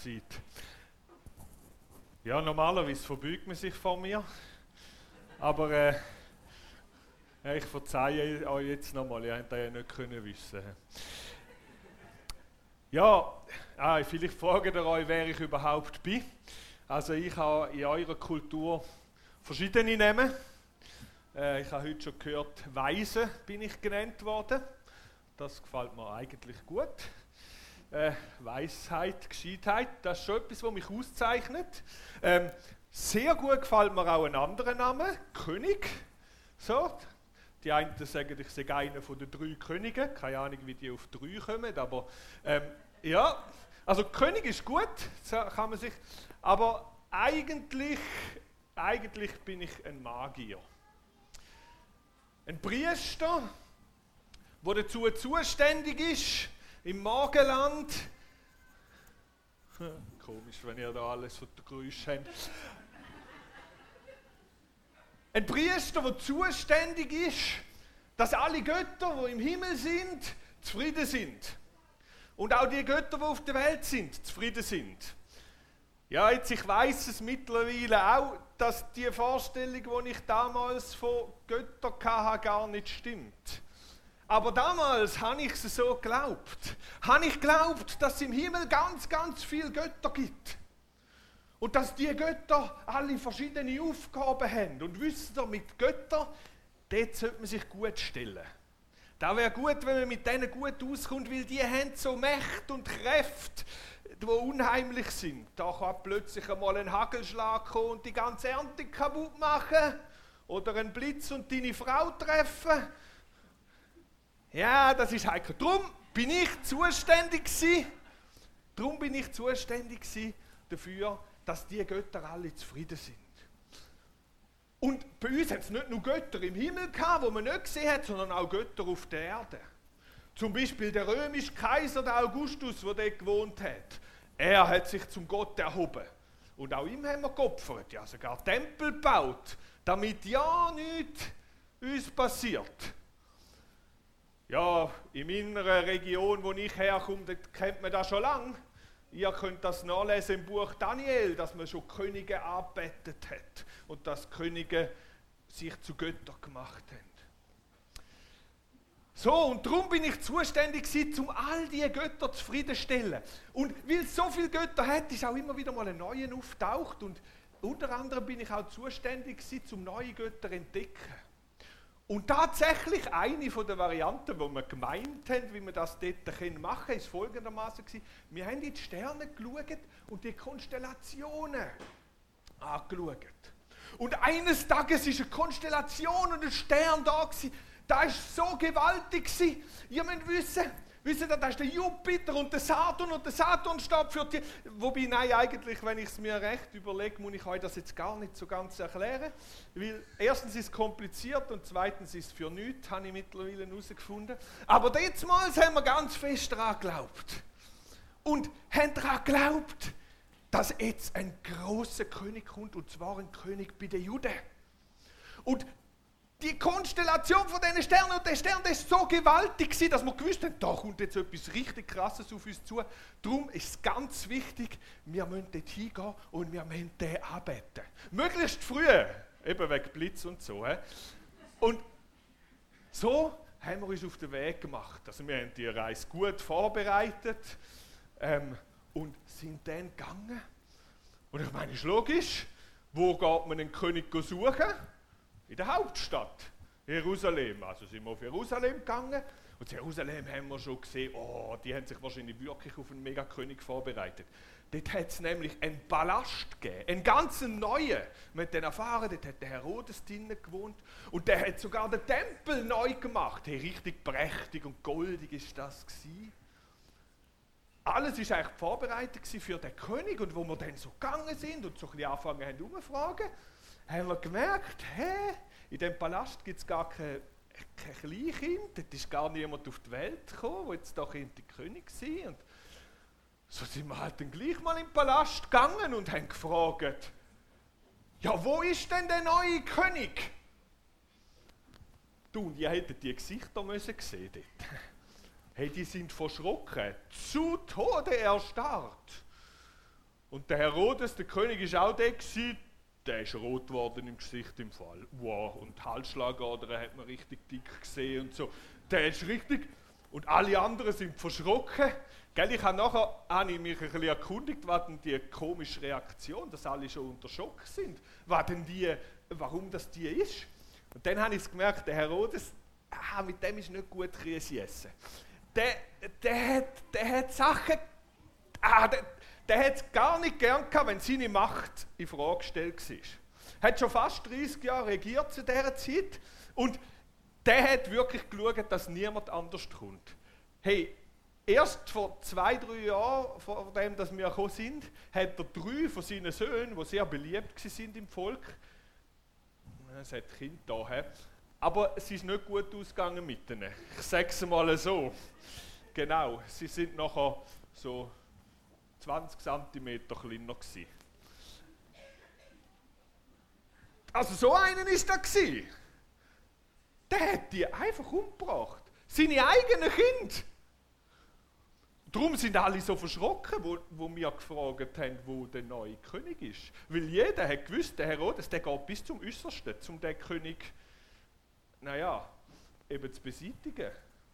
Zeit. Ja, normalerweise verbeugt man sich vor mir, aber ich verzeihe euch jetzt nochmal, ihr hättet das ja nicht können wissen. Ja, vielleicht fragt ihr euch, wer ich überhaupt bin. Also ich habe in eurer Kultur verschiedene Namen. Ich habe heute schon gehört, Weise bin ich genannt worden. Das gefällt mir eigentlich gut. Weisheit, Gescheitheit, das ist schon etwas, was mich auszeichnet. Sehr gut gefällt mir auch ein anderer Name, König. So, die einen sagen, ich sei einer von den 3 Königen. Keine Ahnung, wie die auf 3 kommen, aber ja, also König ist gut, so kann man sich. Aber eigentlich bin ich ein Magier. Ein Priester, der dazu zuständig ist, im Morgenland. Komisch, wenn ihr da alles von der Geräusche habt. Ein Priester, der zuständig ist, dass alle Götter, die im Himmel sind, zufrieden sind. Und auch die Götter, die auf der Welt sind, zufrieden sind. Ja, jetzt, ich weiss es mittlerweile auch, dass die Vorstellung, die ich damals von Göttern hatte, gar nicht stimmt. Aber damals habe ich es so geglaubt. Habe ich geglaubt, dass es im Himmel ganz, ganz viele Götter gibt. Und dass die Götter alle verschiedene Aufgaben haben. Und wisst ihr, mit Göttern, dort sollte man sich gut stellen. Da wäre gut, wenn man mit denen gut auskommt, weil die haben so Mächte und Kräfte, die unheimlich sind. Da kann plötzlich einmal ein Hagelschlag kommen und die ganze Ernte kaputt machen. Oder ein Blitz und deine Frau treffen. Ja, das ist heikel. Darum bin ich zuständig dafür, dass die Götter alle zufrieden sind. Und bei uns haben es nicht nur Götter im Himmel gehabt, die man nicht gesehen hat, sondern auch Götter auf der Erde. Zum Beispiel der römische Kaiser, der Augustus, der dort gewohnt hat. Er hat sich zum Gott erhoben. Und auch ihm haben wir geopfert, ja sogar Tempel gebaut, damit ja nichts uns passiert. Ja, in meiner Region, wo ich herkomme, kennt man das schon lange. Ihr könnt das nachlesen im Buch Daniel, dass man schon Könige angebetet hat und dass Könige sich zu Göttern gemacht haben. So, und darum bin ich zuständig um all diese Götter zufriedenstellen. Und weil es so viele Götter hat, ist auch immer wieder mal ein neuer auftaucht. Und unter anderem bin ich auch zuständig um neue Götter zu entdecken. Und tatsächlich eine von den Varianten, die wir gemeint haben, wie wir das dort machen können, ist folgendermaßen gewesen: Wir haben in die Sterne geschaut und die Konstellationen angeschaut. Und eines Tages ist eine Konstellation und ein Stern da gewesen. Das war so gewaltig gewesen. Ihr müsst wissen, das ist der Jupiter und der Saturn, und der Saturn steht für die. Wobei, nein, eigentlich, wenn ich es mir recht überlege, muss ich euch das jetzt gar nicht so ganz erklären. Weil erstens ist es kompliziert und zweitens ist es für nichts, habe ich mittlerweile herausgefunden. Aber jetzt mal haben wir ganz fest daran geglaubt. Und haben daran geglaubt, dass jetzt ein großer König kommt, und zwar ein König bei den Juden. Und die Konstellation von diesen Sternen und der Stern, das war so gewaltig, dass wir gewusst haben, da kommt jetzt etwas richtig Krasses auf uns zu. Darum ist es ganz wichtig, wir müssen dort hingehen und wir müssen den anbeten. Möglichst früh, eben wegen Blitz und so. Und so haben wir uns auf den Weg gemacht. Also wir haben die Reise gut vorbereitet und sind dann gegangen. Und ich meine, ist logisch, wo geht man einen König suchen? In der Hauptstadt, Jerusalem. Also sind wir auf Jerusalem gegangen, und in Jerusalem haben wir schon gesehen, die haben sich wahrscheinlich wirklich auf einen Megakönig vorbereitet. Dort hat es nämlich einen Palast gegeben, einen ganz neuen. Wir haben den erfahren, dort hat der Herodes drinnen gewohnt, und der hat sogar den Tempel neu gemacht. Hey, richtig prächtig und goldig ist das gewesen. Alles war eigentlich vorbereitet für den König, und wo wir dann so gegangen sind und so ein bisschen angefangen haben umzufragen, haben wir gemerkt, in diesem Palast gibt es gar kein Kleinkind, dort ist gar niemand auf die Welt gekommen, der jetzt da könnte König sein. Und so sind wir halt dann gleich mal im Palast gegangen und haben gefragt, ja, wo ist denn der neue König? Du, und ihr hättet die Gesichter müssen sehen dort. Hey, die sind verschrocken, zu Tode erstarrt. Und der Herodes, der König, ist auch der gewesen. Der ist rot geworden im Gesicht im Fall. Wow, und die Halsschlagader hat man richtig dick gesehen und so. Der ist richtig... Und alle anderen sind verschrocken. Gell, ich habe mich ein bisschen erkundigt, was denn die komische Reaktion, dass alle schon unter Schock sind, warum das die ist. Und dann habe ich gemerkt, der Herodes, mit dem ist nicht gut Käse essen. Der hat Sachen, der hat es gar nicht gern gehabt, wenn seine Macht in Frage gestellt war. Er hat schon fast 30 Jahre regiert zu dieser Zeit und der hat wirklich geschaut, dass niemand anders kommt. Hey, erst vor 2-3 Jahren, vor dem, dass wir gekommen sind, hat er 3 von seinen Söhnen, die sehr beliebt waren im Volk, es hat Kinder da, aber es ist nicht gut ausgegangen mit ihnen. Ich sage es mal so. Genau, sie sind nachher so 20 cm kleiner gewesen. Also so einen ist da gewesen. Der hat die einfach umgebracht. Seine eigenen Kinder. Darum sind alle so verschrocken, wo wir gefragt haben, wo der neue König ist. Weil jeder hat gewusst, der Herodes, der geht bis zum Äußersten, um den König, eben zu beseitigen.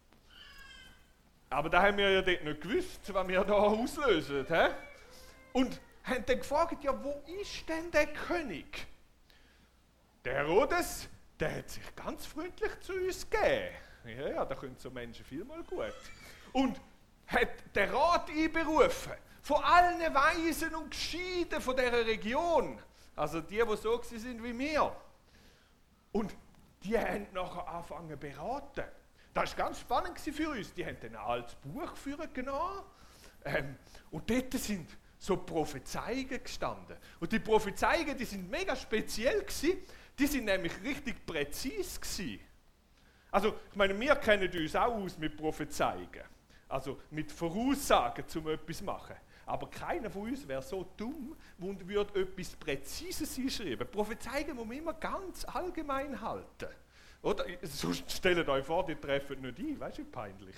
Aber da haben wir ja dort nicht gewusst, was wir da auslösen. He? Und haben dann gefragt, ja, wo ist denn der König? Der Herodes, der hat sich ganz freundlich zu uns gegeben. Ja, da können so Menschen vielmal gut. Und hat den Rat einberufen, von allen Weisen und Gescheiden von dieser Region. Also die so sind wie wir. Und die haben nachher angefangen zu beraten. Das war ganz spannend für uns. Die haben dann ein altes Buch genommen. Und dort sind so Prophezeiungen gestanden. Und die Prophezeiungen, die sind mega speziell gewesen. Die sind nämlich richtig präzise gewesen. Also, ich meine, wir kennen uns auch aus mit Prophezeiungen. Also mit Voraussagen, um etwas zu machen. Aber keiner von uns wäre so dumm und würde etwas Präzises einschreiben. Prophezeiungen muss man immer ganz allgemein halten. Oder? Sonst stellt euch vor, die treffen nicht ein. Weißt du, wie peinlich.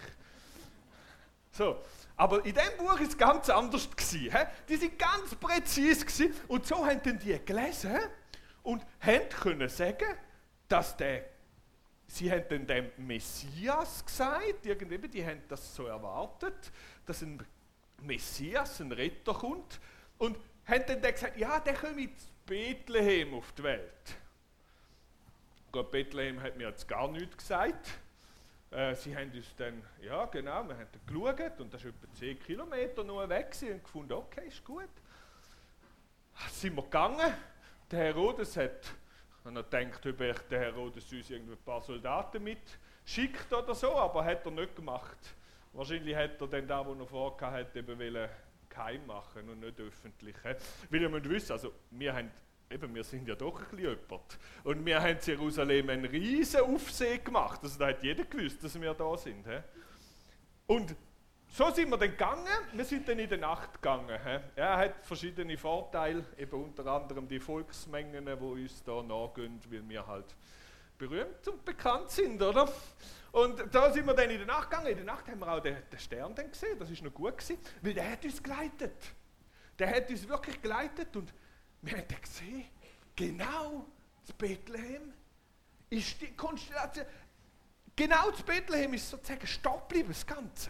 So. Aber in diesem Buch war es ganz anders. Die waren ganz präzise. Und so haben dann die gelesen und können sagen, dass sie haben dann dem Messias gesagt, irgendwie, die haben das so erwartet, dass ein Messias, ein Retter kommt, und haben dann gesagt, ja, der kommt in Bethlehem auf die Welt. Gott, Bethlehem hat mir jetzt gar nichts gesagt. Sie haben uns dann, ja genau, wir haben dann geschaut, und das war etwa 10 Kilometer nur weg und gefunden, okay, ist gut. Sind wir gegangen, der Herodes hat... Und er denkt, ob der Herodes uns irgendwie ein paar Soldaten mitschickt oder so, aber hat er nicht gemacht. Wahrscheinlich hat er dann da, wo er vorgehabt hat, eben geheim machen und nicht öffentlich. Weil ihr müsst wissen, also wir sind ja doch ein bisschen jemand. Und wir haben in Jerusalem einen riesen Aufsehen gemacht. Also da hat jeder gewusst, dass wir da sind. Und so sind wir dann gegangen, wir sind dann in der Nacht gegangen. Er hat verschiedene Vorteile, eben unter anderem die Volksmengen, die uns da nachgehen, weil wir halt berühmt und bekannt sind, oder? Und da sind wir dann in der Nacht gegangen. In der Nacht haben wir auch den Stern dann gesehen, das war noch gut gewesen, weil der hat uns geleitet. Der hat uns wirklich geleitet und wir haben dann gesehen, genau zu Bethlehem ist die Konstellation, genau zu Bethlehem ist sozusagen stehen geblieben, das Ganze.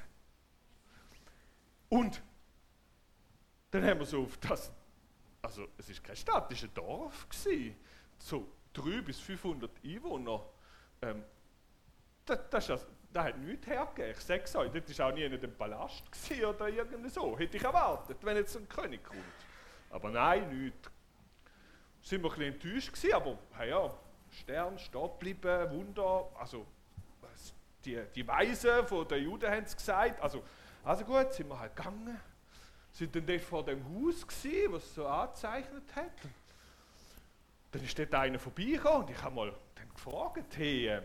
Und dann haben wir so auf das, also es war keine Stadt, es war ein Dorf gewesen, so 300 bis 500 Einwohner. Das hat nichts hergegeben, ich sage es euch, das war auch nie in einem Palast oder irgendwie so, hätte ich erwartet, wenn jetzt ein König kommt. Aber nein, nichts. Sind wir ein bisschen enttäuscht gewesen, aber ja, Stern, stehen geblieben, Wunder, also die Weisen von den Juden haben es gesagt, also gut, sind wir halt gegangen, sind dann dort vor dem Haus gewesen, was so angezeichnet hat. Dann ist dort einer vorbeigekommen und ich habe mal dann gefragt, hey,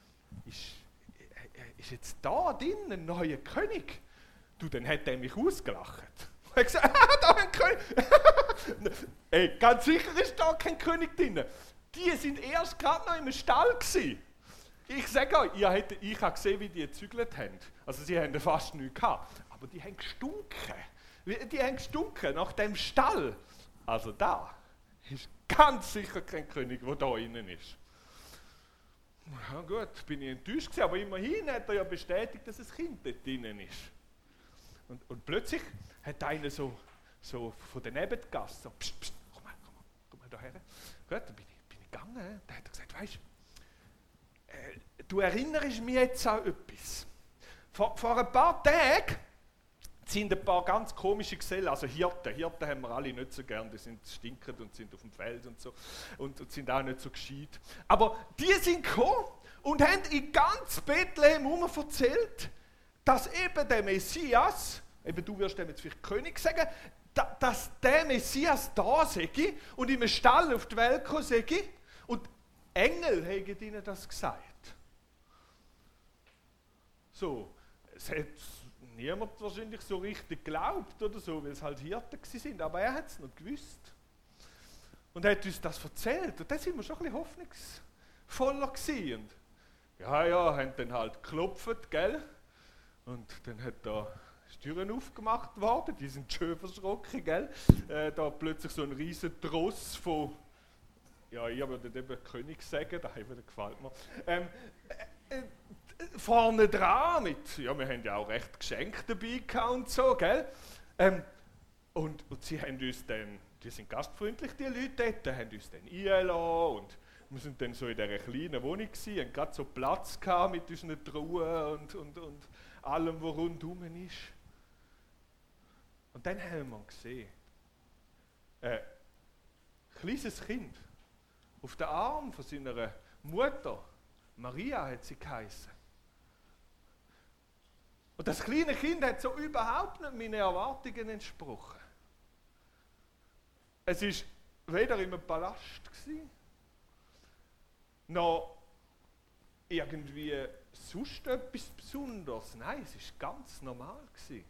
ist jetzt da drin ein neuer König? Du, dann hat er mich ausgelacht. Ich habe gesagt, da ein König. Ey, ganz sicher ist da kein König drin. Die sind erst gerade noch im Stall gewesen. Ich sage euch, ich habe gesehen, wie die gezügelt haben. Also sie haben fast nichts gehabt, aber die haben gestunken. Die haben gestunken nach dem Stall. Also da ist ganz sicher kein König, der da innen ist. Ja gut, bin ich enttäuscht gewesen, aber immerhin hat er ja bestätigt, dass ein Kind dort drinnen ist. Und plötzlich hat einer so von der Nebengasse so, pst, pst, komm mal da her. Gut, dann bin ich gegangen. Dann hat er gesagt, weißt du erinnerst mich jetzt an etwas. Vor ein paar Tagen sind ein paar ganz komische Gesellen, also Hirten haben wir alle nicht so gern, die sind stinkend und sind auf dem Feld und so und sind auch nicht so gescheit. Aber die sind gekommen und haben in ganz Bethlehem erzählt, dass eben der Messias, eben du wirst dem jetzt vielleicht König sagen, dass der Messias da sei und im Stall auf die Welt gekommen sei und Engel haben ihnen das gesagt. So, es hat niemand wahrscheinlich so richtig geglaubt oder so, weil es halt Hirten sind, aber er hat es noch gewusst. Und er hat uns das erzählt und dann sind wir schon ein bisschen hoffnungsvoller gewesen. Und ja, haben dann halt geklopft, gell? Und dann hat da die Türen aufgemacht worden, die sind schön verschrocken, gell? Da plötzlich so ein riesen Tross von, ja, ich würde eben König sagen, das gefällt mir. Vorne dran mit, ja, wir haben ja auch recht Geschenke dabei gehabt und so, gell? Und sie haben uns dann, die sind gastfreundlich, die Leute dort, haben uns dann eingeladen und wir sind dann so in dieser kleinen Wohnung gewesen, haben gerade so Platz gehabt mit unseren Truhen und allem, was rundherum ist. Und dann haben wir gesehen, ein kleines Kind auf den Arm von seiner Mutter, Maria hat sie geheißen. Und das kleine Kind hat so überhaupt nicht meinen Erwartungen entsprochen. Es war weder in einem Palast gewesen, noch irgendwie sonst etwas Besonderes. Nein, es war ganz normal gewesen.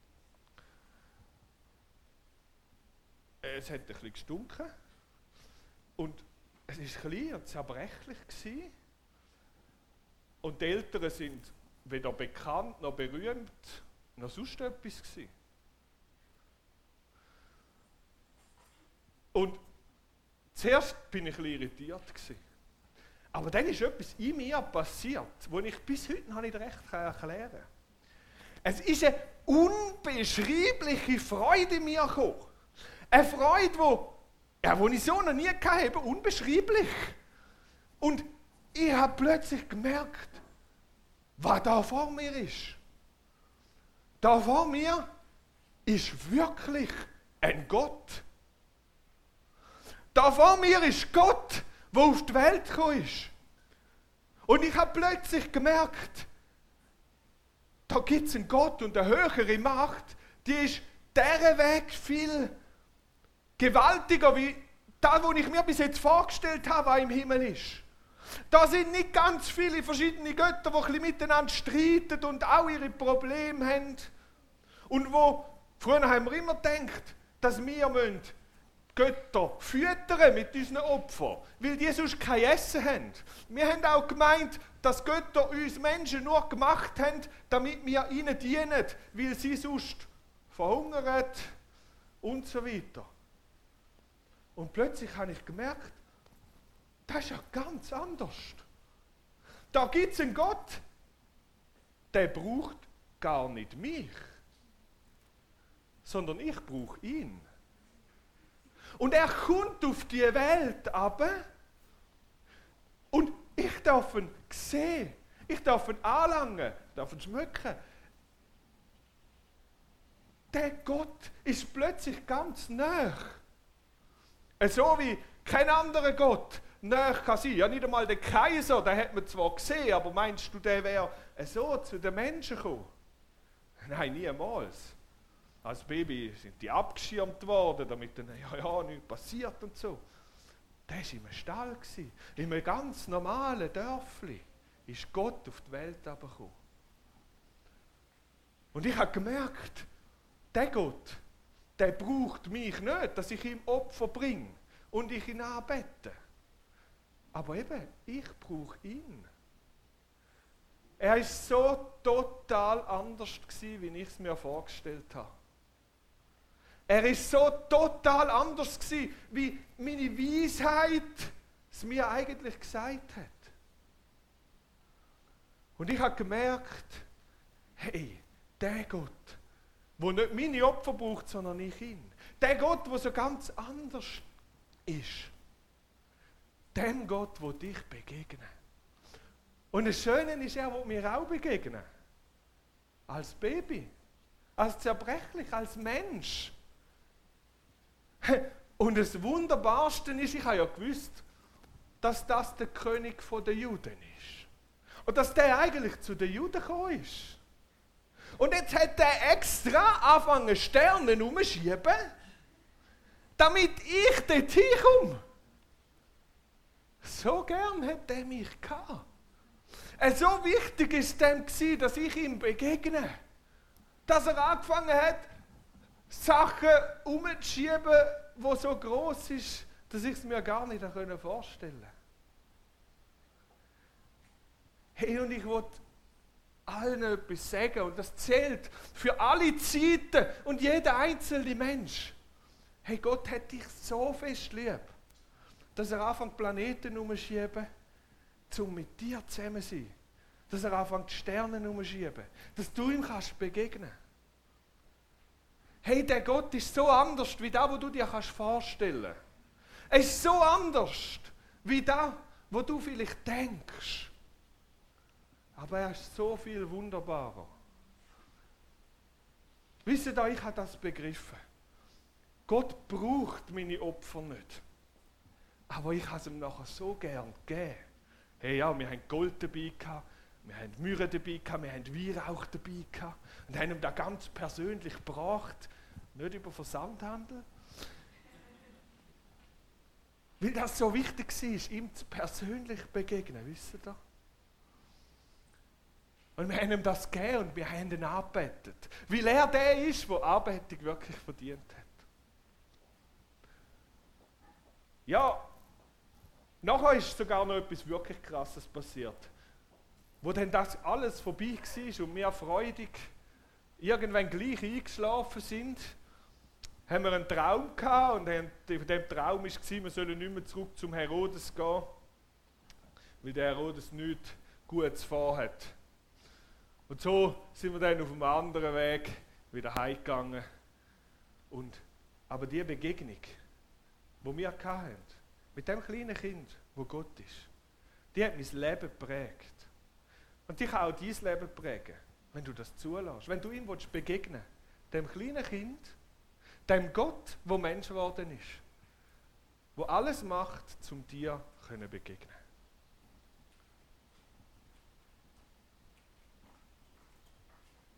Es hat ein bisschen gestunken und es war klein und zerbrechlich gewesen. Und die Eltern sind weder bekannt, noch berühmt, noch sonst etwas gewesen. Und zuerst bin ich ein bisschen irritiert gewesen. Aber dann ist etwas in mir passiert, das ich bis heute nicht recht erklären kann. Es ist eine unbeschreibliche Freude in mir gekommen. Eine Freude, die ich so noch nie hatte, unbeschreiblich. Und ich habe plötzlich gemerkt, was da vor mir ist. Da vor mir ist wirklich ein Gott. Da vor mir ist Gott, der auf die Welt gekommen ist. Und ich habe plötzlich gemerkt, da gibt es einen Gott und eine höhere Macht, die ist dieser Weg viel gewaltiger, wie das, was ich mir bis jetzt vorgestellt habe, was im Himmel ist. Da sind nicht ganz viele verschiedene Götter, die ein bisschen miteinander streiten und auch ihre Probleme haben. Und früher haben wir immer gedacht, dass wir Götter füttern mit unseren Opfern, weil die sonst kein Essen haben. Wir haben auch gemeint, dass Götter uns Menschen nur gemacht haben, damit wir ihnen dienen, weil sie sonst verhungern und so weiter. Und plötzlich habe ich gemerkt, das ist ja ganz anders. Da gibt es einen Gott, der braucht gar nicht mich, sondern ich brauche ihn. Und er kommt auf die Welt runter und ich darf ihn sehen, ich darf ihn anlangen, ich darf ihn schmecken. Der Gott ist plötzlich ganz nah. So wie kein anderer Gott näher kann sein. Ja, nicht einmal der Kaiser, den hat man zwar gesehen, aber meinst du, der wäre so zu den Menschen gekommen? Nein, niemals. Als Baby sind die abgeschirmt worden, damit dann nichts passiert und so. Der war in einem Stall, in einem ganz normalen Dörfli, ist Gott auf die Welt gekommen. Und ich habe gemerkt, der Gott, der braucht mich nicht, dass ich ihm Opfer bringe und ich ihn anbete. Aber eben, ich brauche ihn. Er war so total anders gewesen, wie ich es mir vorgestellt habe. Er ist so total anders gewesen, wie meine Weisheit es mir eigentlich gesagt hat. Und ich habe gemerkt, hey, der Gott, der nicht meine Opfer braucht, sondern ich ihn. Der Gott, der so ganz anders ist. Dem Gott will ich begegnen. Und das Schöne ist, er will mir auch begegnen. Als Baby, als zerbrechlich, als Mensch. Und das Wunderbarste ist, ich habe ja gewusst, dass das der König der Juden ist. Und dass der eigentlich zu den Juden gekommen ist. Und jetzt hat er extra angefangen, Sterne umzuschieben, damit ich dort hinkomme. So gern hat er mich gehabt. So wichtig ist dem gewesen, dass ich ihm begegne. Dass er angefangen hat, Sachen umzuschieben, die so gross ist, dass ich es mir gar nicht vorstellen konnte. Hey, und ich wollte allen etwas sagen, und das zählt für alle Zeiten und jeder einzelne Mensch. Hey, Gott hat dich so fest lieb, dass er anfängt, Planeten umzuschieben, um mit dir zusammen zu sein. Dass er anfängt, Sterne umzuschieben, dass du ihm kannst begegnen. Hey, der Gott ist so anders, wie das, was du dir vorstellen kannst. Er ist so anders, wie das, was du vielleicht denkst. Aber er ist so viel wunderbarer. Wisst ihr, ich habe das begriffen. Gott braucht meine Opfer nicht. Aber ich habe es ihm nachher so gern gegeben. Hey, ja, wir haben Gold dabei gehabt, wir haben Myrrhe dabei gehabt, wir haben Weihrauch dabei gehabt und haben ihm das ganz persönlich gebracht. Nicht über Versandhandel. Weil das so wichtig war, ihm persönlich begegnen, wisst ihr? Und wir haben ihm das gegeben und wir haben ihn angebetet. Weil er der ist, der Anbetung wirklich verdient hat. Ja, nachher ist sogar noch etwas wirklich Krasses passiert. Wo dann das alles vorbei war und wir freudig irgendwann gleich eingeschlafen sind, haben wir einen Traum gehabt und in dem Traum war, wir sollen nicht mehr zurück zum Herodes gehen, weil der Herodes nichts Gutes vorhat. Und so sind wir dann auf einem anderen Weg wieder heimgegangen. Aber die Begegnung, die wir hatten, mit dem kleinen Kind, wo Gott ist, die hat mein Leben geprägt. Und die kann auch dein Leben prägen, wenn du das zulässt. Wenn du ihm begegnen willst, dem kleinen Kind, dem Gott, der Mensch geworden ist, der alles macht, um dir zu begegnen.